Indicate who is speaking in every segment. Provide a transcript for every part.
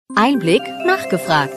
Speaker 1: Einblick nachgefragt.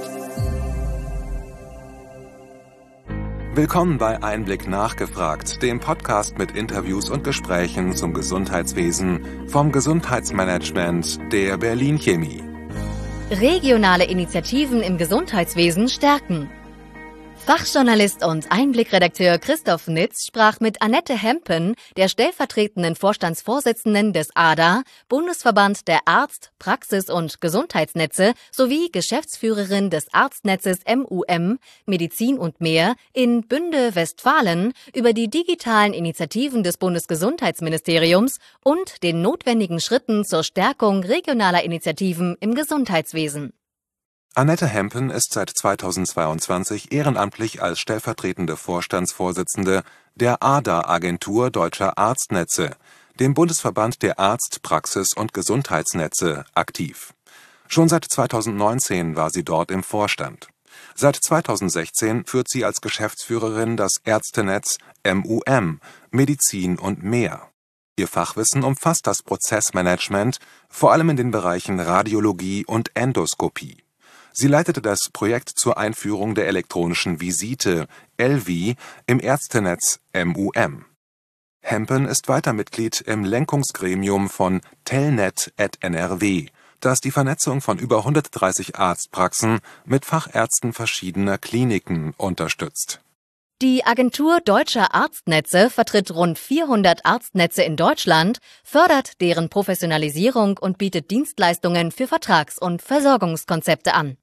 Speaker 2: Willkommen bei Einblick nachgefragt, dem Podcast mit Interviews und Gesprächen zum Gesundheitswesen vom Gesundheitsmanagement der Berlin Chemie.
Speaker 1: Regionale Initiativen im Gesundheitswesen stärken. Fachjournalist und Einblick-Redakteur Christoph Nitz sprach mit Annette Hempen, der stellvertretenden Vorstandsvorsitzenden des ADA, Bundesverband der Arzt-, Praxis- und Gesundheitsnetze sowie Geschäftsführerin des Arztnetzes MUM, Medizin und mehr in Bünde, Westfalen über die digitalen Initiativen des Bundesgesundheitsministeriums und den notwendigen Schritten zur Stärkung regionaler Initiativen im Gesundheitswesen.
Speaker 2: Annette Hempen ist seit 2022 ehrenamtlich als stellvertretende Vorstandsvorsitzende der ADA-Agentur Deutscher Arztnetze, dem Bundesverband der Arzt-, Praxis- und Gesundheitsnetze, aktiv. Schon seit 2019 war sie dort im Vorstand. Seit 2016 führt sie als Geschäftsführerin das Ärztenetz MUM, Medizin und mehr. Ihr Fachwissen umfasst das Prozessmanagement, vor allem in den Bereichen Radiologie und Endoskopie. Sie leitete das Projekt zur Einführung der elektronischen Visite (ELVI) im Ärztenetz MUM. Hempen ist weiter Mitglied im Lenkungsgremium von Telnet@NRW, das die Vernetzung von über 130 Arztpraxen mit Fachärzten verschiedener Kliniken unterstützt.
Speaker 1: Die Agentur Deutscher Arztnetze vertritt rund 400 Arztnetze in Deutschland, fördert deren Professionalisierung und bietet Dienstleistungen für Vertrags- und Versorgungskonzepte an.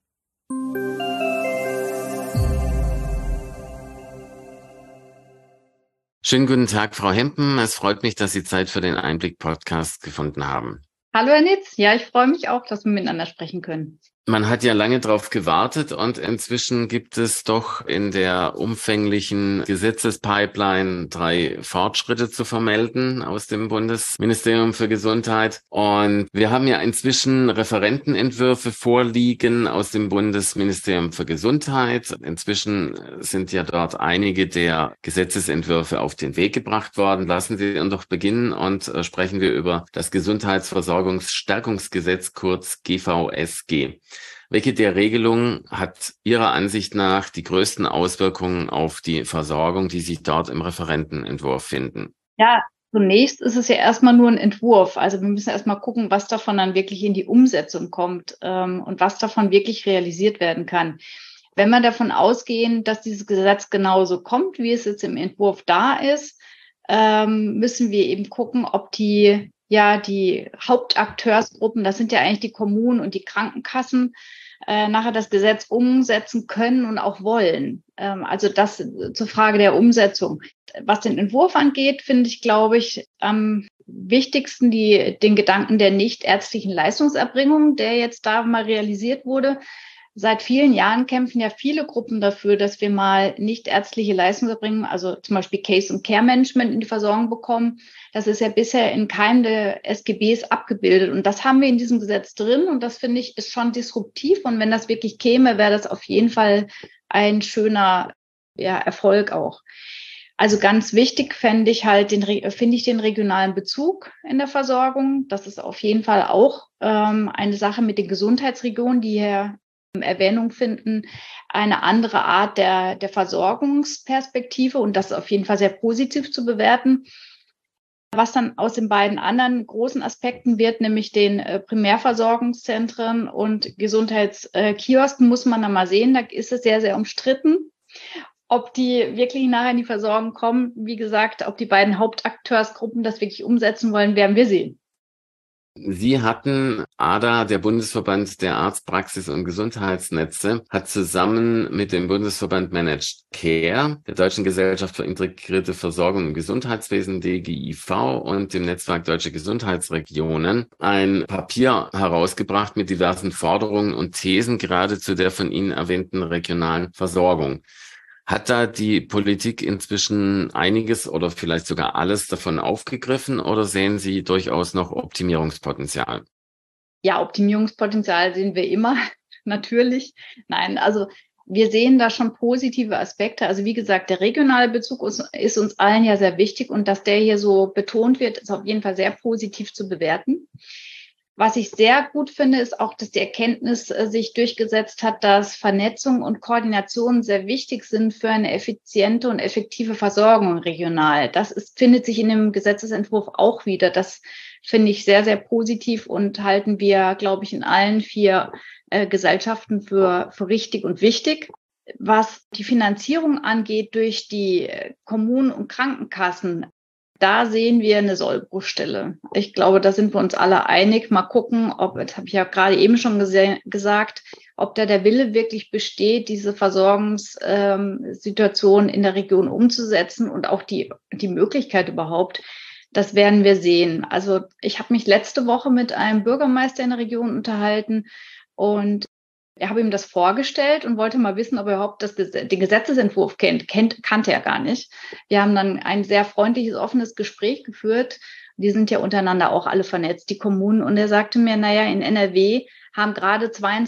Speaker 3: Schönen guten Tag, Frau Hempen. Es freut mich, dass Sie Zeit für den Einblick-Podcast gefunden haben.
Speaker 4: Hallo Herr Nitz, ja, ich freue mich auch, dass wir miteinander sprechen können.
Speaker 3: Man hat ja lange darauf gewartet und inzwischen gibt es doch in der umfänglichen Gesetzespipeline 3 Fortschritte zu vermelden aus dem Bundesministerium für Gesundheit. Und wir haben ja inzwischen Referentenentwürfe vorliegen aus dem Bundesministerium für Gesundheit. Inzwischen sind ja dort einige der Gesetzesentwürfe auf den Weg gebracht worden. Lassen Sie uns doch beginnen und sprechen wir über das Gesundheitsversorgungsstärkungsgesetz, kurz GVSG. Welche der Regelungen hat Ihrer Ansicht nach die größten Auswirkungen auf die Versorgung, die sich dort im Referentenentwurf finden?
Speaker 4: Ja, zunächst ist es ja erstmal nur ein Entwurf. Also wir müssen erstmal gucken, was davon dann wirklich in die Umsetzung kommt und was davon wirklich realisiert werden kann. Wenn wir davon ausgehen, dass dieses Gesetz genauso kommt, wie es jetzt im Entwurf da ist, müssen wir eben gucken, ob die Hauptakteursgruppen, das sind ja eigentlich die Kommunen und die Krankenkassen, nachher das Gesetz umsetzen können und auch wollen. Also das zur Frage der Umsetzung. Was den Entwurf angeht, finde ich, glaube ich, am wichtigsten den Gedanken der nichtärztlichen Leistungserbringung, der jetzt da mal realisiert wurde. Seit vielen Jahren kämpfen ja viele Gruppen dafür, dass wir mal nichtärztliche Leistungserbringung, also zum Beispiel Case- und Care-Management in die Versorgung bekommen. Das ist ja bisher in keinem der SGBs abgebildet. Und das haben wir in diesem Gesetz drin. Und das, finde ich, ist schon disruptiv. Und wenn das wirklich käme, wäre das auf jeden Fall ein schöner Erfolg auch. Also ganz wichtig finde ich den regionalen Bezug in der Versorgung. Das ist auf jeden Fall auch eine Sache mit den Gesundheitsregionen, die hier Erwähnung finden, eine andere Art der Versorgungsperspektive, und das ist auf jeden Fall sehr positiv zu bewerten. Was dann aus den beiden anderen großen Aspekten wird, nämlich den Primärversorgungszentren und Gesundheitskiosken, muss man dann mal sehen. Da ist es sehr, sehr umstritten, ob die wirklich nachher in die Versorgung kommen. Wie gesagt, ob die beiden Hauptakteursgruppen das wirklich umsetzen wollen, werden wir sehen.
Speaker 3: Sie hatten, ADA, der Bundesverband der Arztpraxis- und Gesundheitsnetze, hat zusammen mit dem Bundesverband Managed Care, der Deutschen Gesellschaft für integrierte Versorgung im Gesundheitswesen, DGIV, und dem Netzwerk Deutsche Gesundheitsregionen ein Papier herausgebracht mit diversen Forderungen und Thesen, gerade zu der von Ihnen erwähnten regionalen Versorgung. Hat da die Politik inzwischen einiges oder vielleicht sogar alles davon aufgegriffen, oder sehen Sie durchaus noch Optimierungspotenzial?
Speaker 4: Ja, Optimierungspotenzial sehen wir immer, natürlich. Nein, also wir sehen da schon positive Aspekte. Also wie gesagt, der regionale Bezug ist uns allen ja sehr wichtig, und dass der hier so betont wird, ist auf jeden Fall sehr positiv zu bewerten. Was ich sehr gut finde, ist auch, dass die Erkenntnis sich durchgesetzt hat, dass Vernetzung und Koordination sehr wichtig sind für eine effiziente und effektive Versorgung regional. Findet sich in dem Gesetzesentwurf auch wieder. Das finde ich sehr, sehr positiv und halten wir, glaube ich, in allen 4 Gesellschaften für richtig und wichtig. Was die Finanzierung angeht durch die Kommunen und Krankenkassen, da sehen wir eine Sollbruchstelle. Ich glaube, da sind wir uns alle einig. Mal gucken, das habe ich ja gerade eben schon gesagt, ob da der Wille wirklich besteht, diese Versorgungssituation in der Region umzusetzen und auch die Möglichkeit überhaupt. Das werden wir sehen. Also ich habe mich letzte Woche mit einem Bürgermeister in der Region unterhalten und ich habe ihm das vorgestellt und wollte mal wissen, ob er überhaupt den Gesetzesentwurf kannte er gar nicht. Wir haben dann ein sehr freundliches, offenes Gespräch geführt. Die sind ja untereinander auch alle vernetzt, die Kommunen. Und er sagte mir, in NRW haben gerade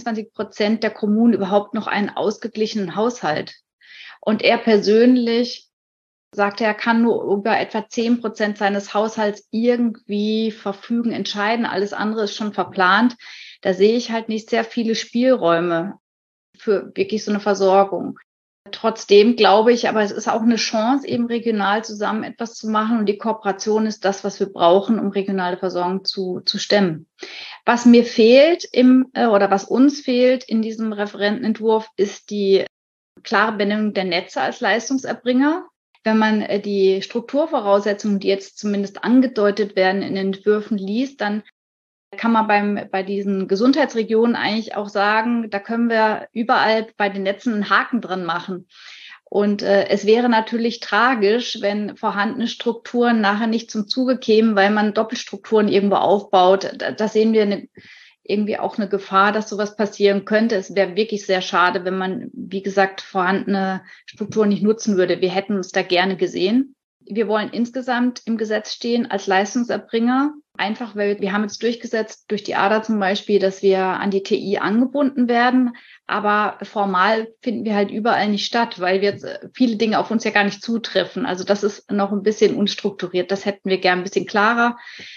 Speaker 4: 22% der Kommunen überhaupt noch einen ausgeglichenen Haushalt. Und er persönlich sagte, er kann nur über etwa 10% seines Haushalts irgendwie verfügen, entscheiden. Alles andere ist schon verplant. Da sehe ich halt nicht sehr viele Spielräume für wirklich so eine Versorgung. Trotzdem glaube ich, aber es ist auch eine Chance, eben regional zusammen etwas zu machen. Und die Kooperation ist das, was wir brauchen, um regionale Versorgung zu stemmen. Was mir fehlt was uns fehlt in diesem Referentenentwurf, ist die klare Benennung der Netze als Leistungserbringer. Wenn man die Strukturvoraussetzungen, die jetzt zumindest angedeutet werden, in den Entwürfen liest, dann kann man bei diesen Gesundheitsregionen eigentlich auch sagen, da können wir überall bei den Netzen einen Haken dran machen. Und es wäre natürlich tragisch, wenn vorhandene Strukturen nachher nicht zum Zuge kämen, weil man Doppelstrukturen irgendwo aufbaut. Da sehen wir irgendwie auch eine Gefahr, dass sowas passieren könnte. Es wäre wirklich sehr schade, wenn man, wie gesagt, vorhandene Strukturen nicht nutzen würde. Wir hätten uns da gerne gesehen. Wir wollen insgesamt im Gesetz stehen als Leistungserbringer, einfach weil wir haben jetzt durchgesetzt, durch die ADA zum Beispiel, dass wir an die TI angebunden werden, aber formal finden wir halt überall nicht statt, weil wir jetzt viele Dinge auf uns ja gar nicht zutreffen. Also das ist noch ein bisschen unstrukturiert, das hätten wir gern ein bisschen klarer.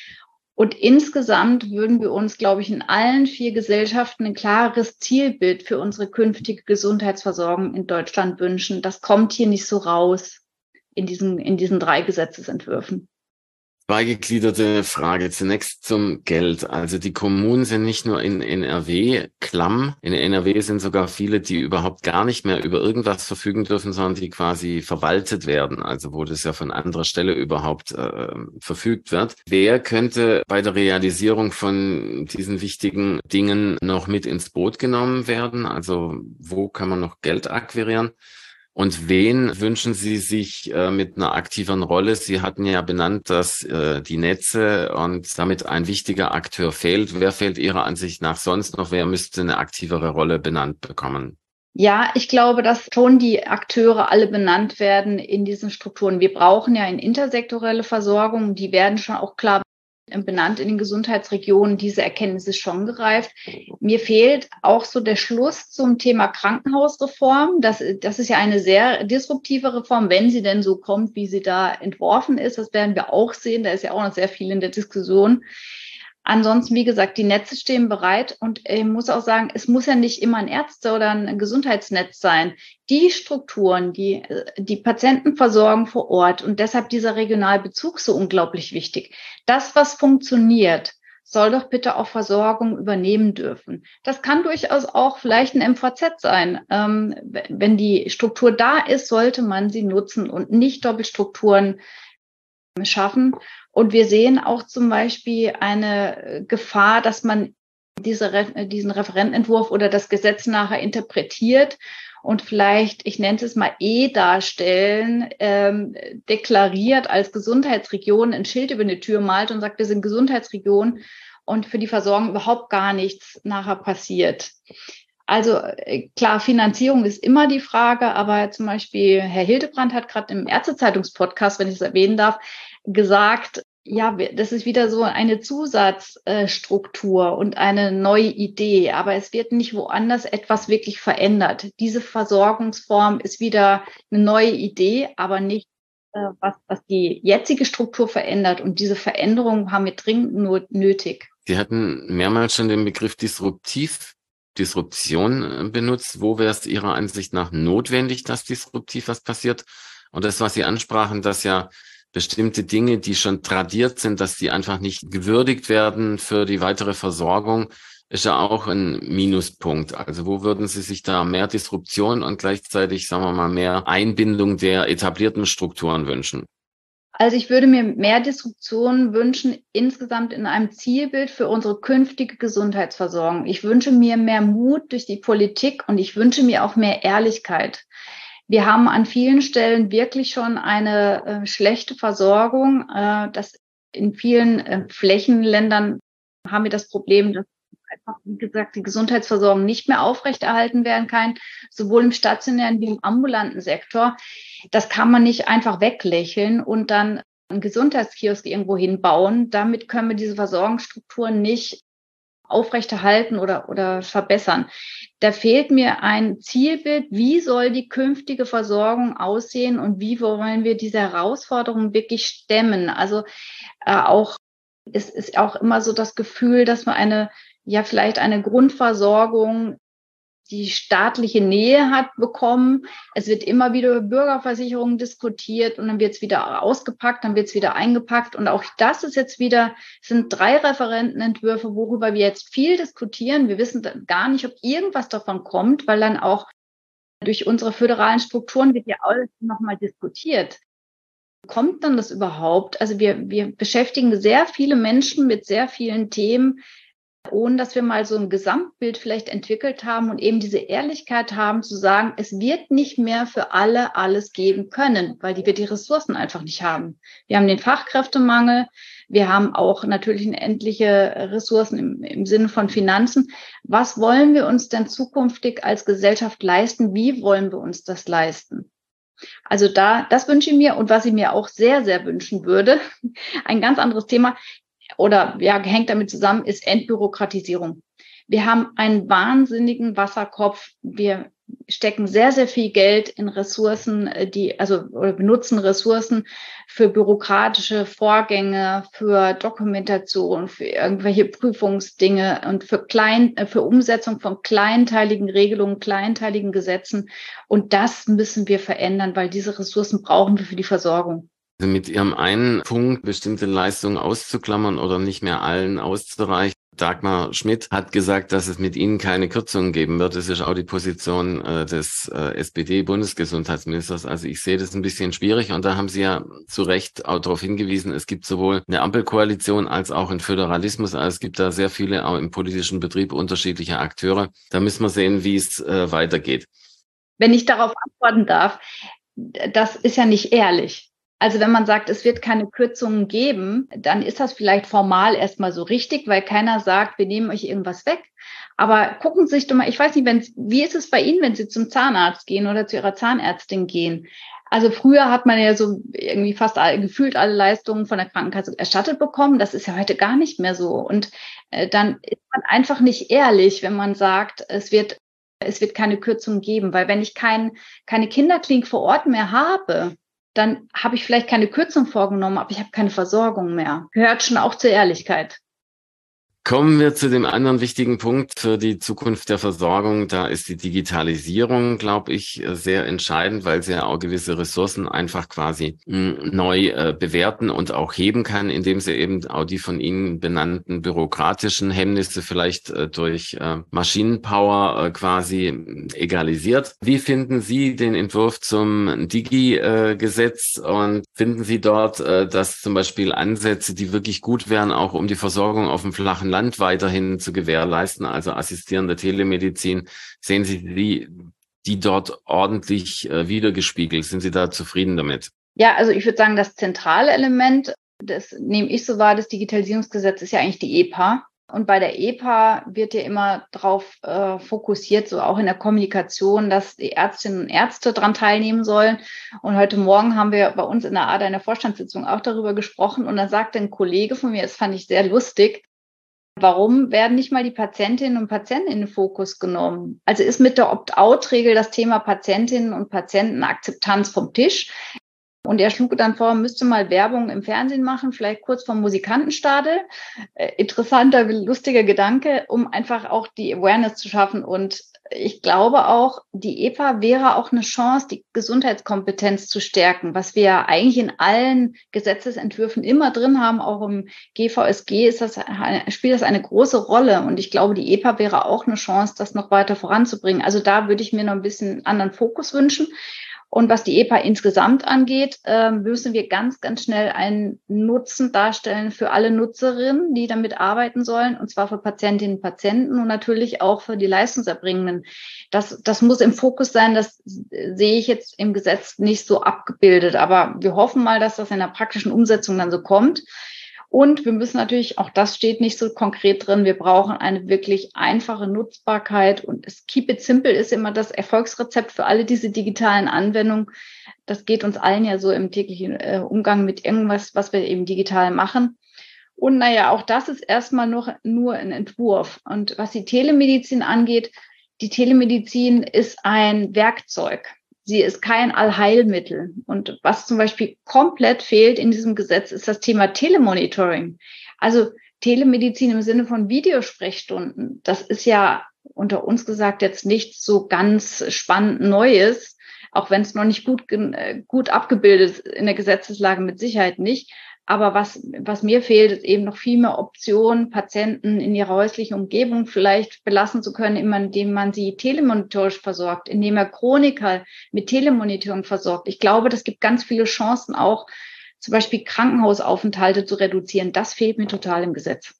Speaker 4: Und insgesamt würden wir uns, glaube ich, in allen 4 Gesellschaften ein klares Zielbild für unsere künftige Gesundheitsversorgung in Deutschland wünschen. Das kommt hier nicht so raus in diesen 3 Gesetzesentwürfen.
Speaker 3: Zweigegliederte Frage. Zunächst zum Geld. Also die Kommunen sind nicht nur in NRW klamm. In NRW sind sogar viele, die überhaupt gar nicht mehr über irgendwas verfügen dürfen, sondern die quasi verwaltet werden. Also wo das ja von anderer Stelle überhaupt verfügt wird. Wer könnte bei der Realisierung von diesen wichtigen Dingen noch mit ins Boot genommen werden? Also wo kann man noch Geld akquirieren? Und wen wünschen Sie sich mit einer aktiveren Rolle? Sie hatten ja benannt, dass die Netze und damit ein wichtiger Akteur fehlt. Wer fehlt Ihrer Ansicht nach sonst noch? Wer müsste eine aktivere Rolle benannt bekommen?
Speaker 4: Ja, ich glaube, dass schon die Akteure alle benannt werden in diesen Strukturen. Wir brauchen ja eine intersektorelle Versorgung. Die werden schon auch klar benannt in den Gesundheitsregionen. Diese Erkenntnis ist schon gereift. Mir fehlt auch so der Schluss zum Thema Krankenhausreform. Das ist ja eine sehr disruptive Reform, wenn sie denn so kommt, wie sie da entworfen ist. Das werden wir auch sehen. Da ist ja auch noch sehr viel in der Diskussion. Ansonsten, wie gesagt, die Netze stehen bereit und ich muss auch sagen, es muss ja nicht immer ein Ärzte- oder ein Gesundheitsnetz sein. Die Strukturen, die Patienten versorgen vor Ort und deshalb dieser Regionalbezug so unglaublich wichtig. Das, was funktioniert, soll doch bitte auch Versorgung übernehmen dürfen. Das kann durchaus auch vielleicht ein MVZ sein. Wenn die Struktur da ist, sollte man sie nutzen und nicht Doppelstrukturen schaffen. Und wir sehen auch zum Beispiel eine Gefahr, dass man diesen Referentenentwurf oder das Gesetz nachher interpretiert und vielleicht, ich nenne es mal darstellen, deklariert als Gesundheitsregion ein Schild über eine Tür malt und sagt, wir sind Gesundheitsregion und für die Versorgung überhaupt gar nichts nachher passiert. Also klar, Finanzierung ist immer die Frage, aber zum Beispiel Herr Hildebrand hat gerade im Ärztezeitungspodcast, wenn ich es erwähnen darf, gesagt, ja, das ist wieder so eine Zusatzstruktur und eine neue Idee, aber es wird nicht woanders etwas wirklich verändert. Diese Versorgungsform ist wieder eine neue Idee, aber nicht was die jetzige Struktur verändert. Und diese Veränderung haben wir dringend nur nötig.
Speaker 3: Sie hatten mehrmals schon den Begriff Disruption benutzt. Wo wäre es Ihrer Ansicht nach notwendig, dass disruptiv was passiert? Und das, was Sie ansprachen, dass ja bestimmte Dinge, die schon tradiert sind, dass die einfach nicht gewürdigt werden für die weitere Versorgung, ist ja auch ein Minuspunkt. Also wo würden Sie sich da mehr Disruption und gleichzeitig, sagen wir mal, mehr Einbindung der etablierten Strukturen wünschen?
Speaker 4: Also ich würde mir mehr Disruption wünschen, insgesamt in einem Zielbild für unsere künftige Gesundheitsversorgung. Ich wünsche mir mehr Mut durch die Politik und ich wünsche mir auch mehr Ehrlichkeit. Wir haben an vielen Stellen wirklich schon eine schlechte Versorgung. Das in vielen Flächenländern haben wir das Problem, dass einfach, wie gesagt, die Gesundheitsversorgung nicht mehr aufrechterhalten werden kann, sowohl im stationären wie im ambulanten Sektor. Das kann man nicht einfach weglächeln und dann einen Gesundheitskiosk irgendwo hinbauen. Damit können wir diese Versorgungsstrukturen nicht aufrechterhalten oder verbessern. Da fehlt mir ein Zielbild, wie soll die künftige Versorgung aussehen und wie wollen wir diese Herausforderungen wirklich stemmen. Also es ist auch immer so das Gefühl, dass man vielleicht eine Grundversorgung, die staatliche Nähe hat, bekommen. Es wird immer wieder über Bürgerversicherungen diskutiert und dann wird es wieder ausgepackt, dann wird es wieder eingepackt. Und auch das ist jetzt wieder, sind 3 Referentenentwürfe, worüber wir jetzt viel diskutieren. Wir wissen gar nicht, ob irgendwas davon kommt, weil dann auch durch unsere föderalen Strukturen wird ja alles nochmal diskutiert. Kommt dann das überhaupt? Also wir beschäftigen sehr viele Menschen mit sehr vielen Themen, ohne dass wir mal so ein Gesamtbild vielleicht entwickelt haben und eben diese Ehrlichkeit haben zu sagen, es wird nicht mehr für alle alles geben können, weil wir die Ressourcen einfach nicht haben. Wir haben den Fachkräftemangel, wir haben auch natürlich unendliche Ressourcen im Sinne von Finanzen. Was wollen wir uns denn zukünftig als Gesellschaft leisten? Wie wollen wir uns das leisten? Also das wünsche ich mir und was ich mir auch sehr, sehr wünschen würde, ein ganz anderes Thema, oder ja, hängt damit zusammen, ist Entbürokratisierung. Wir haben einen wahnsinnigen Wasserkopf. Wir stecken sehr, sehr viel Geld in Ressourcen, oder benutzen Ressourcen für bürokratische Vorgänge, für Dokumentation, für irgendwelche Prüfungsdinge und für Umsetzung von kleinteiligen Regelungen, kleinteiligen Gesetzen. Und das müssen wir verändern, weil diese Ressourcen brauchen wir für die Versorgung.
Speaker 3: Also mit Ihrem einen Punkt, bestimmte Leistungen auszuklammern oder nicht mehr allen auszureichen. Dagmar Schmidt hat gesagt, dass es mit Ihnen keine Kürzungen geben wird. Das ist auch die Position des SPD-Bundesgesundheitsministers. Also ich sehe das ein bisschen schwierig und da haben Sie ja zu Recht auch darauf hingewiesen, es gibt sowohl eine Ampelkoalition als auch einen Föderalismus. Also es gibt da sehr viele auch im politischen Betrieb unterschiedliche Akteure. Da müssen wir sehen, wie es weitergeht.
Speaker 4: Wenn ich darauf antworten darf, das ist ja nicht ehrlich. Also wenn man sagt, es wird keine Kürzungen geben, dann ist das vielleicht formal erstmal so richtig, weil keiner sagt, wir nehmen euch irgendwas weg. Aber gucken Sie sich doch mal, ich weiß nicht, wie ist es bei Ihnen, wenn Sie zum Zahnarzt gehen oder zu Ihrer Zahnärztin gehen? Also früher hat man ja so irgendwie gefühlt alle Leistungen von der Krankenkasse erstattet bekommen. Das ist ja heute gar nicht mehr so. Und dann ist man einfach nicht ehrlich, wenn man sagt, es wird keine Kürzungen geben. Weil wenn ich keine Kinderklinik vor Ort mehr habe, dann habe ich vielleicht keine Kürzung vorgenommen, aber ich habe keine Versorgung mehr. Gehört schon auch zur Ehrlichkeit.
Speaker 3: Kommen wir zu dem anderen wichtigen Punkt für die Zukunft der Versorgung. Da ist die Digitalisierung, glaube ich, sehr entscheidend, weil sie ja auch gewisse Ressourcen einfach quasi neu bewerten und auch heben kann, indem sie eben auch die von Ihnen benannten bürokratischen Hemmnisse vielleicht durch Maschinenpower quasi egalisiert. Wie finden Sie den Entwurf zum Digi-Gesetz und finden Sie dort, dass zum Beispiel Ansätze, die wirklich gut wären, auch um die Versorgung auf dem flachen Land weiterhin zu gewährleisten, also assistierende Telemedizin, sehen Sie die dort ordentlich wiedergespiegelt? Sind Sie da zufrieden damit?
Speaker 4: Ja, also ich würde sagen, das zentrale Element, das nehme ich so wahr, des Digitalisierungsgesetzes ist ja eigentlich die EPA. Und bei der EPA wird ja immer darauf fokussiert, so auch in der Kommunikation, dass die Ärztinnen und Ärzte daran teilnehmen sollen. Und heute Morgen haben wir bei uns in der ADA in der Vorstandssitzung auch darüber gesprochen. Und dann sagte ein Kollege von mir, das fand ich sehr lustig, warum werden nicht mal die Patientinnen und Patienten in den Fokus genommen? Also ist mit der Opt-out-Regel das Thema Patientinnen und Patientenakzeptanz vom Tisch? Und er schlug dann vor, müsste mal Werbung im Fernsehen machen, vielleicht kurz vom Musikantenstadel. Interessanter, lustiger Gedanke, um einfach auch die Awareness zu schaffen. Und ich glaube auch, die EPA wäre auch eine Chance, die Gesundheitskompetenz zu stärken, was wir ja eigentlich in allen Gesetzesentwürfen immer drin haben. Auch im GVSG spielt das eine große Rolle. Und ich glaube, die EPA wäre auch eine Chance, das noch weiter voranzubringen. Also da würde ich mir noch ein bisschen anderen Fokus wünschen. Und was die EPA insgesamt angeht, müssen wir ganz, ganz schnell einen Nutzen darstellen für alle Nutzerinnen, die damit arbeiten sollen, und zwar für Patientinnen und Patienten und natürlich auch für die Leistungserbringenden. Das muss im Fokus sein, das sehe ich jetzt im Gesetz nicht so abgebildet, aber wir hoffen mal, dass das in der praktischen Umsetzung dann so kommt. Und wir müssen natürlich, auch das steht nicht so konkret drin, wir brauchen eine wirklich einfache Nutzbarkeit. Und Keep it simple ist immer das Erfolgsrezept für alle diese digitalen Anwendungen. Das geht uns allen ja so im täglichen Umgang mit irgendwas, was wir eben digital machen. Und naja, auch das ist erstmal nur ein Entwurf. Und was die Telemedizin angeht, die Telemedizin ist ein Werkzeug. Sie ist kein Allheilmittel. Und was zum Beispiel komplett fehlt in diesem Gesetz, ist das Thema Telemonitoring. Also Telemedizin im Sinne von Videosprechstunden. Das ist ja unter uns gesagt jetzt nichts so ganz spannend Neues, auch wenn es noch nicht gut abgebildet ist in der Gesetzeslage, mit Sicherheit nicht. Aber was mir fehlt, ist eben noch viel mehr Optionen, Patienten in ihrer häuslichen Umgebung vielleicht belassen zu können, indem man sie telemonitorisch versorgt, indem er Chroniker mit Telemonitoring versorgt. Ich glaube, das gibt ganz viele Chancen auch, zum Beispiel Krankenhausaufenthalte zu reduzieren. Das fehlt mir total im Gesetz.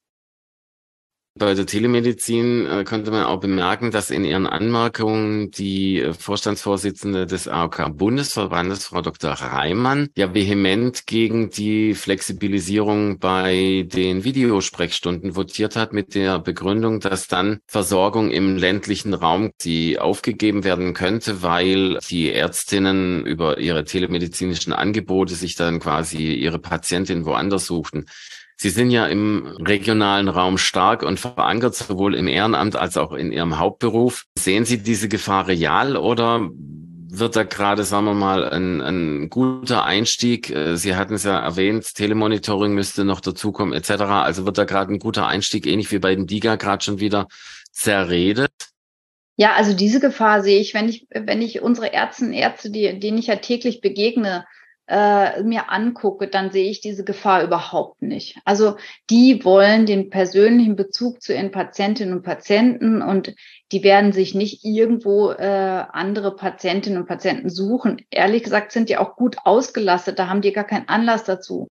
Speaker 3: Bei der Telemedizin konnte man auch bemerken, dass in ihren Anmerkungen die Vorstandsvorsitzende des AOK-Bundesverbandes, Frau Dr. Reimann, ja vehement gegen die Flexibilisierung bei den Videosprechstunden votiert hat, mit der Begründung, dass dann Versorgung im ländlichen Raum die aufgegeben werden könnte, weil die Ärztinnen über ihre telemedizinischen Angebote sich dann quasi ihre Patientin woanders suchten. Sie sind ja im regionalen Raum stark und verankert, sowohl im Ehrenamt als auch in Ihrem Hauptberuf. Sehen Sie diese Gefahr real oder wird da gerade, sagen wir mal, ein guter Einstieg? Sie hatten es ja erwähnt, Telemonitoring müsste noch dazukommen etc. Also wird da gerade ein guter Einstieg, ähnlich wie bei den DiGA, gerade schon wieder zerredet?
Speaker 4: Ja, also diese Gefahr sehe ich, wenn ich unsere Ärzte, denen ich ja täglich begegne, mir angucke, dann sehe ich diese Gefahr überhaupt nicht. Also die wollen den persönlichen Bezug zu ihren Patientinnen und Patienten und die werden sich nicht irgendwo andere Patientinnen und Patienten suchen. Ehrlich gesagt sind die auch gut ausgelastet, da haben die gar keinen Anlass dazu.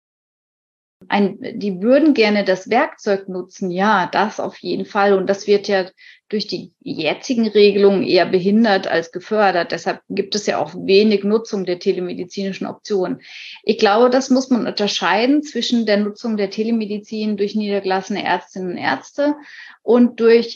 Speaker 4: Die würden gerne das Werkzeug nutzen, ja, das auf jeden Fall. Und das wird ja durch die jetzigen Regelungen eher behindert als gefördert. Deshalb gibt es ja auch wenig Nutzung der telemedizinischen Optionen. Ich glaube, das muss man unterscheiden zwischen der Nutzung der Telemedizin durch niedergelassene Ärztinnen und Ärzte und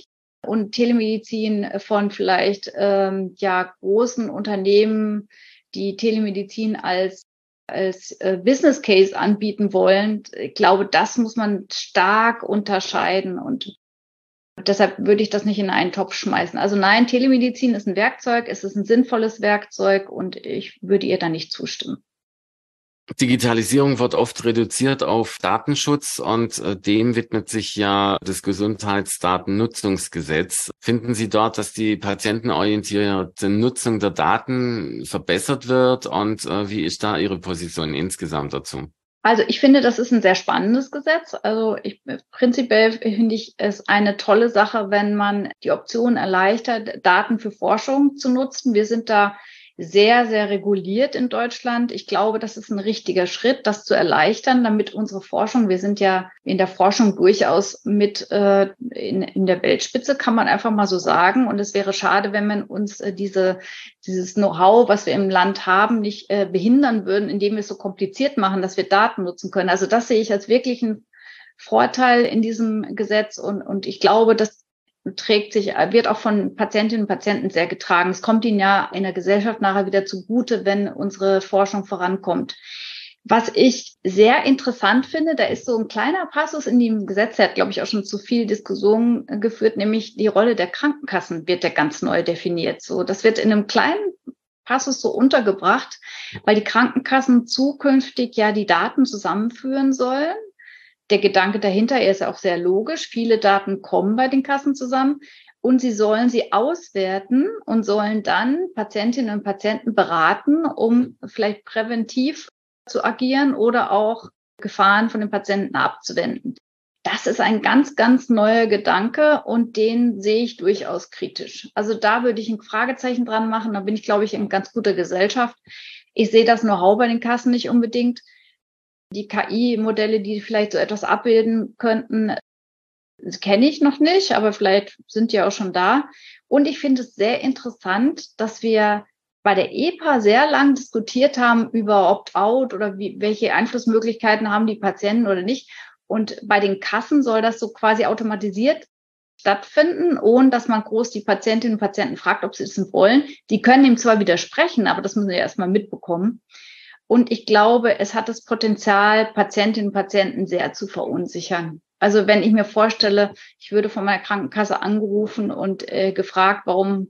Speaker 4: Telemedizin von vielleicht großen Unternehmen, die Telemedizin als Business Case anbieten wollen. Ich glaube, das muss man stark unterscheiden und deshalb würde ich das nicht in einen Topf schmeißen. Also nein, Telemedizin ist ein Werkzeug, es ist ein sinnvolles Werkzeug und ich würde ihr da nicht zustimmen.
Speaker 3: Digitalisierung wird oft reduziert auf Datenschutz und dem widmet sich ja das Gesundheitsdatennutzungsgesetz. Finden Sie dort, dass die patientenorientierte Nutzung der Daten verbessert wird und wie ist da Ihre Position insgesamt dazu?
Speaker 4: Also ich finde, das ist ein sehr spannendes Gesetz. Also prinzipiell finde ich es eine tolle Sache, wenn man die Option erleichtert, Daten für Forschung zu nutzen. Wir sind da sehr, sehr reguliert in Deutschland. Ich glaube, das ist ein richtiger Schritt, das zu erleichtern, damit unsere Forschung, wir sind ja in der Forschung durchaus mit in der Weltspitze, kann man einfach mal so sagen. Und es wäre schade, wenn man uns dieses Know-how, was wir im Land haben, nicht behindern würden, indem wir es so kompliziert machen, dass wir Daten nutzen können. Also das sehe ich als wirklichen Vorteil in diesem Gesetz. Und ich glaube, das wird auch von Patientinnen und Patienten sehr getragen. Es kommt ihnen ja in der Gesellschaft nachher wieder zugute, wenn unsere Forschung vorankommt. Was ich sehr interessant finde, da ist so ein kleiner Passus in dem Gesetz, der hat, glaube ich, auch schon zu viel Diskussion geführt, nämlich die Rolle der Krankenkassen wird ja ganz neu definiert. So, das wird in einem kleinen Passus so untergebracht, weil die Krankenkassen zukünftig ja die Daten zusammenführen sollen. Der Gedanke dahinter, er ist auch sehr logisch. Viele Daten kommen bei den Kassen zusammen und sie sollen sie auswerten und sollen dann Patientinnen und Patienten beraten, um vielleicht präventiv zu agieren oder auch Gefahren von den Patienten abzuwenden. Das ist ein ganz, ganz neuer Gedanke und den sehe ich durchaus kritisch. Also da würde ich ein Fragezeichen dran machen. Da bin ich, glaube ich, in ganz guter Gesellschaft. Ich sehe das Know-how bei den Kassen nicht unbedingt. Die KI-Modelle, die vielleicht so etwas abbilden könnten, kenne ich noch nicht, aber vielleicht sind die auch schon da. Und ich finde es sehr interessant, dass wir bei der EPA sehr lang diskutiert haben über Opt-out oder welche Einflussmöglichkeiten haben die Patienten oder nicht. Und bei den Kassen soll das so quasi automatisiert stattfinden, ohne dass man groß die Patientinnen und Patienten fragt, ob sie es wollen. Die können ihm zwar widersprechen, aber das müssen sie erstmal mitbekommen. Und ich glaube, es hat das Potenzial, Patientinnen und Patienten sehr zu verunsichern. Also wenn ich mir vorstelle, ich würde von meiner Krankenkasse angerufen und gefragt, warum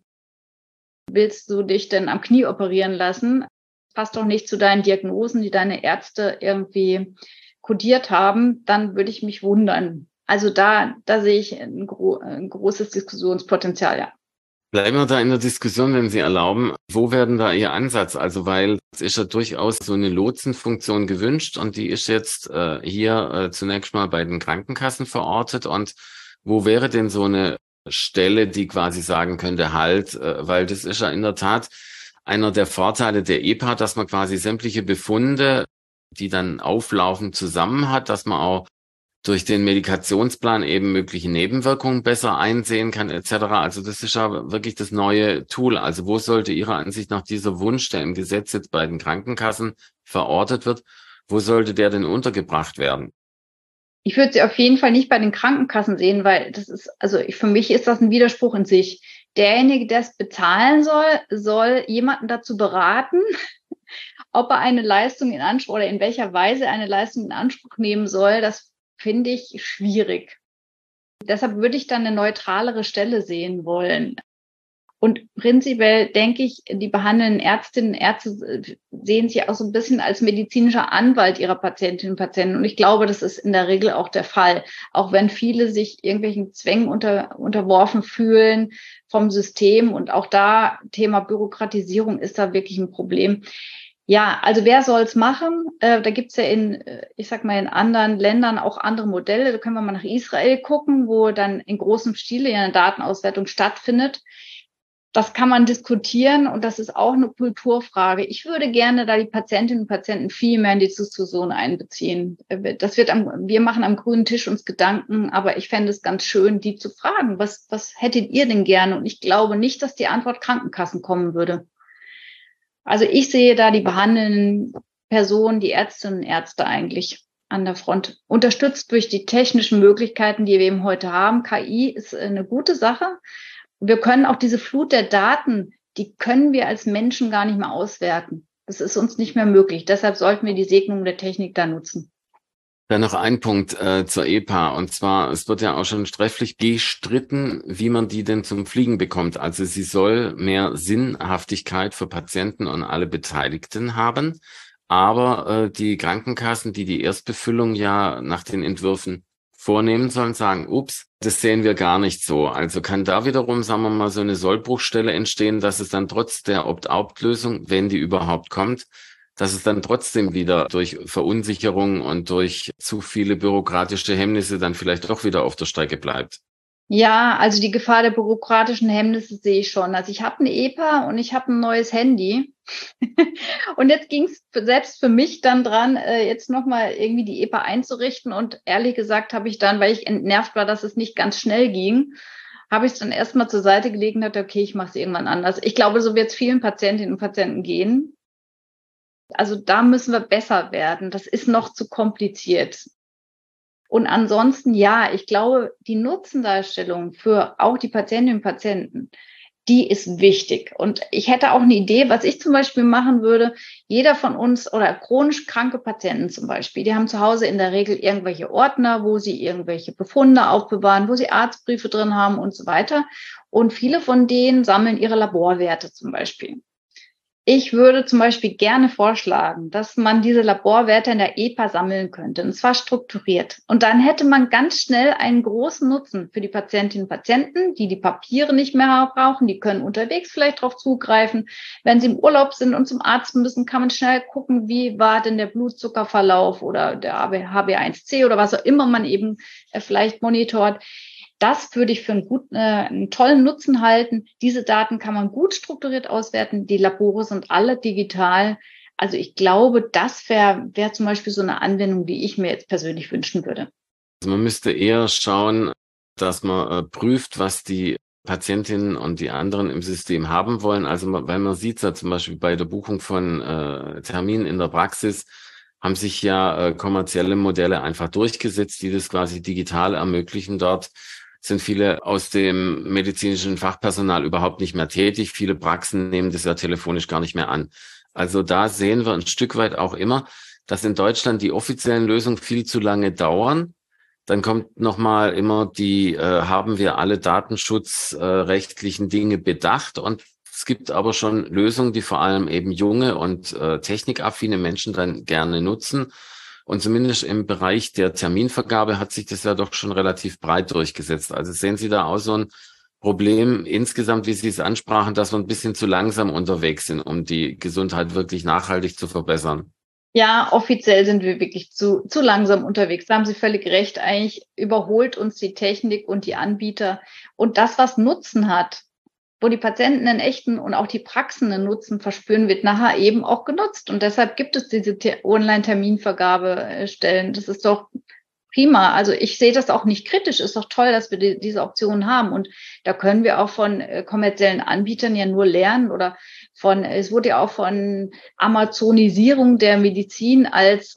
Speaker 4: willst du dich denn am Knie operieren lassen? Passt doch nicht zu deinen Diagnosen, die deine Ärzte irgendwie kodiert haben, dann würde ich mich wundern. Also da sehe ich ein großes Diskussionspotenzial, ja.
Speaker 3: Bleiben wir da in der Diskussion, wenn Sie erlauben. Wo werden da Ihr Ansatz? Also weil es ist ja durchaus so eine Lotsenfunktion gewünscht und die ist jetzt hier zunächst mal bei den Krankenkassen verortet. Und wo wäre denn so eine Stelle, die quasi sagen könnte, halt, weil das ist ja in der Tat einer der Vorteile der EPA, dass man quasi sämtliche Befunde, die dann auflaufen, zusammen hat, dass man auch durch den Medikationsplan eben mögliche Nebenwirkungen besser einsehen kann, etc. Also das ist ja wirklich das neue Tool. Also wo sollte Ihrer Ansicht nach dieser Wunsch, der im Gesetz jetzt bei den Krankenkassen verortet wird, wo sollte der denn untergebracht werden?
Speaker 4: Ich würde sie auf jeden Fall nicht bei den Krankenkassen sehen, weil das ist, also für mich ist das ein Widerspruch in sich. Derjenige, der es bezahlen soll jemanden dazu beraten, ob er eine Leistung in Anspruch oder in welcher Weise eine Leistung in Anspruch nehmen soll. Das finde ich schwierig. Deshalb würde ich dann eine neutralere Stelle sehen wollen. Und prinzipiell denke ich, die behandelnden Ärztinnen und Ärzte sehen sich auch so ein bisschen als medizinischer Anwalt ihrer Patientinnen und Patienten. Und ich glaube, das ist in der Regel auch der Fall. Auch wenn viele sich irgendwelchen Zwängen unterworfen fühlen vom System. Und auch da Thema Bürokratisierung ist da wirklich ein Problem. Ja, also wer soll es machen? Da gibt's ja in anderen Ländern auch andere Modelle. Da können wir mal nach Israel gucken, wo dann in großem Stile ja eine Datenauswertung stattfindet. Das kann man diskutieren und das ist auch eine Kulturfrage. Ich würde gerne da die Patientinnen und Patienten viel mehr in die Diskussion einbeziehen. Wir machen am grünen Tisch uns Gedanken, aber ich fände es ganz schön, die zu fragen, was hättet ihr denn gerne? Und ich glaube nicht, dass die Antwort Krankenkassen kommen würde. Also ich sehe da die behandelnden Personen, die Ärztinnen und Ärzte eigentlich an der Front. Unterstützt durch die technischen Möglichkeiten, die wir eben heute haben. KI ist eine gute Sache. Wir können auch diese Flut der Daten, die können wir als Menschen gar nicht mehr auswerten. Das ist uns nicht mehr möglich. Deshalb sollten wir die Segnung der Technik da nutzen.
Speaker 3: Dann noch ein Punkt zur EPA. Und zwar, es wird ja auch schon trefflich gestritten, wie man die denn zum Fliegen bekommt. Also sie soll mehr Sinnhaftigkeit für Patienten und alle Beteiligten haben. Aber die Krankenkassen, die die Erstbefüllung ja nach den Entwürfen vornehmen sollen, sagen, ups, das sehen wir gar nicht so. Also kann da wiederum, sagen wir mal, so eine Sollbruchstelle entstehen, dass es dann trotz der Opt-out-Lösung, wenn die überhaupt kommt, dass es dann trotzdem wieder durch Verunsicherung und durch zu viele bürokratische Hemmnisse dann vielleicht doch wieder auf der Strecke bleibt.
Speaker 4: Ja, also die Gefahr der bürokratischen Hemmnisse sehe ich schon. Also ich habe eine EPA und ich habe ein neues Handy. Und jetzt ging es selbst für mich dann dran, jetzt nochmal irgendwie die EPA einzurichten. Und ehrlich gesagt habe ich dann, weil ich entnervt war, dass es nicht ganz schnell ging, habe ich es dann erstmal zur Seite gelegt und dachte, okay, ich mache es irgendwann anders. Ich glaube, so wird es vielen Patientinnen und Patienten gehen. Also da müssen wir besser werden. Das ist noch zu kompliziert. Und ansonsten, ja, ich glaube, die Nutzendarstellung für auch die Patientinnen und Patienten, die ist wichtig. Und ich hätte auch eine Idee, was ich zum Beispiel machen würde. Jeder von uns oder chronisch kranke Patienten zum Beispiel, die haben zu Hause in der Regel irgendwelche Ordner, wo sie irgendwelche Befunde aufbewahren, wo sie Arztbriefe drin haben und so weiter. Und viele von denen sammeln ihre Laborwerte zum Beispiel. Ich würde zum Beispiel gerne vorschlagen, dass man diese Laborwerte in der EPA sammeln könnte, und zwar strukturiert. Und dann hätte man ganz schnell einen großen Nutzen für die Patientinnen und Patienten, die Papiere nicht mehr brauchen. Die können unterwegs vielleicht darauf zugreifen. Wenn sie im Urlaub sind und zum Arzt müssen, kann man schnell gucken, wie war denn der Blutzuckerverlauf oder der HbA1c oder was auch immer man eben vielleicht monitort. Das würde ich für einen tollen Nutzen halten. Diese Daten kann man gut strukturiert auswerten. Die Labore sind alle digital. Also ich glaube, das wäre zum Beispiel so eine Anwendung, die ich mir jetzt persönlich wünschen würde.
Speaker 3: Also man müsste eher schauen, dass man prüft, was die Patientinnen und die anderen im System haben wollen. Also weil man sieht ja zum Beispiel bei der Buchung von Terminen in der Praxis, haben sich ja kommerzielle Modelle einfach durchgesetzt, die das quasi digital ermöglichen. Dort sind viele aus dem medizinischen Fachpersonal überhaupt nicht mehr tätig. Viele Praxen nehmen das ja telefonisch gar nicht mehr an. Also da sehen wir ein Stück weit auch immer, dass in Deutschland die offiziellen Lösungen viel zu lange dauern. Dann kommt nochmal immer haben wir alle datenschutzrechtlichen Dinge bedacht? Und es gibt aber schon Lösungen, die vor allem eben junge und technikaffine Menschen dann gerne nutzen. Und zumindest im Bereich der Terminvergabe hat sich das ja doch schon relativ breit durchgesetzt. Also sehen Sie da auch so ein Problem insgesamt, wie Sie es ansprachen, dass wir ein bisschen zu langsam unterwegs sind, um die Gesundheit wirklich nachhaltig zu verbessern?
Speaker 4: Ja, offiziell sind wir wirklich zu langsam unterwegs. Da haben Sie völlig recht. Eigentlich überholt uns die Technik und die Anbieter. Und das, was Nutzen hat, wo die Patienten einen echten und auch die Praxen einen Nutzen verspüren, wird nachher eben auch genutzt. Und deshalb gibt es diese Online-Terminvergabestellen. Das ist doch prima. Also ich sehe das auch nicht kritisch. Ist doch toll, dass wir diese Optionen haben. Und da können wir auch von kommerziellen Anbietern ja nur lernen es wurde ja auch von Amazonisierung der Medizin als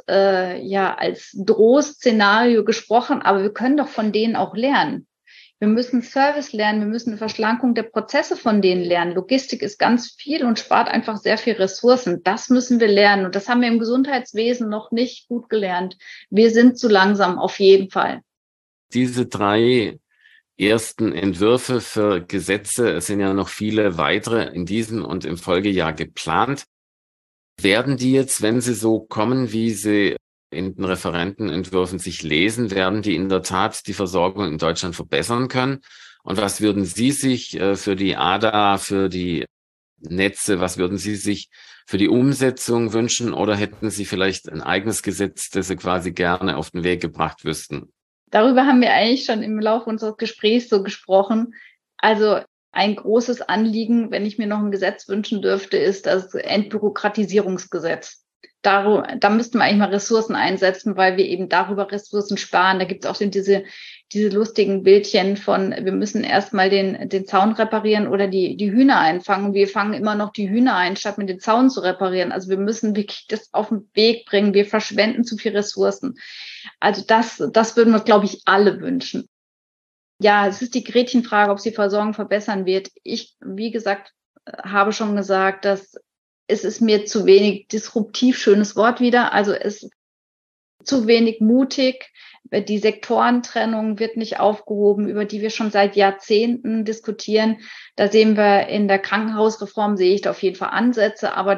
Speaker 4: Drohszenario gesprochen. Aber wir können doch von denen auch lernen. Wir müssen Service lernen, wir müssen eine Verschlankung der Prozesse von denen lernen. Logistik ist ganz viel und spart einfach sehr viel Ressourcen. Das müssen wir lernen und das haben wir im Gesundheitswesen noch nicht gut gelernt. Wir sind zu langsam, auf jeden Fall.
Speaker 3: Diese 3 ersten Entwürfe für Gesetze, es sind ja noch viele weitere in diesem und im Folgejahr geplant. Werden die jetzt, wenn sie so kommen, wie sie in den Referentenentwürfen sich lesen, werden die in der Tat die Versorgung in Deutschland verbessern können? Und was würden Sie sich für die ADA, für die Netze, was würden Sie sich für die Umsetzung wünschen? Oder hätten Sie vielleicht ein eigenes Gesetz, das Sie quasi gerne auf den Weg gebracht wüssten?
Speaker 4: Darüber haben wir eigentlich schon im Laufe unseres Gesprächs so gesprochen. Also ein großes Anliegen, wenn ich mir noch ein Gesetz wünschen dürfte, ist das Entbürokratisierungsgesetz. Da müssten wir eigentlich mal Ressourcen einsetzen, weil wir eben darüber Ressourcen sparen. Da gibt es auch diese lustigen Bildchen von, wir müssen erstmal den Zaun reparieren oder die Hühner einfangen. Wir fangen immer noch die Hühner ein, statt mit den Zaun zu reparieren. Also wir müssen wirklich das auf den Weg bringen. Wir verschwenden zu viel Ressourcen. Also das würden wir, glaube ich, alle wünschen. Ja, es ist die Gretchenfrage, ob sie Versorgung verbessern wird. Ich, wie gesagt, habe schon gesagt, dass es ist mir zu wenig disruptiv, schönes Wort wieder. Also es ist zu wenig mutig. Die Sektorentrennung wird nicht aufgehoben, über die wir schon seit Jahrzehnten diskutieren. Da sehen wir in der Krankenhausreform, sehe ich da auf jeden Fall Ansätze. Aber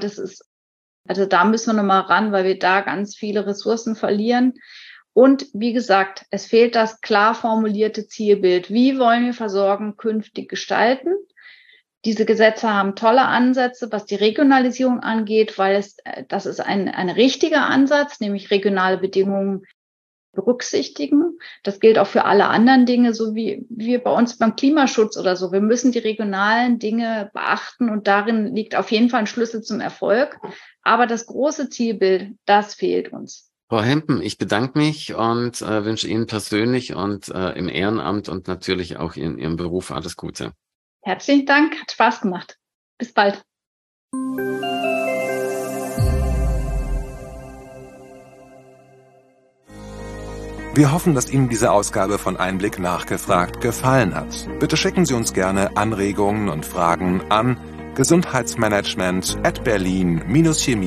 Speaker 4: da müssen wir nochmal ran, weil wir da ganz viele Ressourcen verlieren. Und wie gesagt, es fehlt das klar formulierte Zielbild. Wie wollen wir Versorgung künftig gestalten? Diese Gesetze haben tolle Ansätze, was die Regionalisierung angeht, weil das ist ein richtiger Ansatz, nämlich regionale Bedingungen berücksichtigen. Das gilt auch für alle anderen Dinge, so wie wir bei uns beim Klimaschutz oder so. Wir müssen die regionalen Dinge beachten und darin liegt auf jeden Fall ein Schlüssel zum Erfolg. Aber das große Zielbild, das fehlt uns.
Speaker 3: Frau Hempen, ich bedanke mich und wünsche Ihnen persönlich und im Ehrenamt und natürlich auch in Ihrem Beruf alles Gute.
Speaker 4: Herzlichen Dank, hat Spaß gemacht. Bis bald.
Speaker 2: Wir hoffen, dass Ihnen diese Ausgabe von Einblick nachgefragt gefallen hat. Bitte schicken Sie uns gerne Anregungen und Fragen an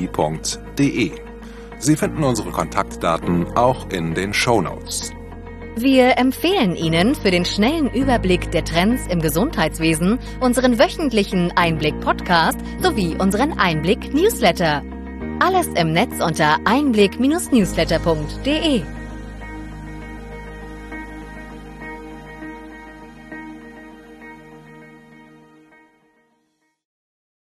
Speaker 2: gesundheitsmanagement@berlin-chemie.de. Sie finden unsere Kontaktdaten auch in den Shownotes.
Speaker 1: Wir empfehlen Ihnen für den schnellen Überblick der Trends im Gesundheitswesen unseren wöchentlichen Einblick-Podcast sowie unseren Einblick-Newsletter. Alles im Netz unter einblick-newsletter.de.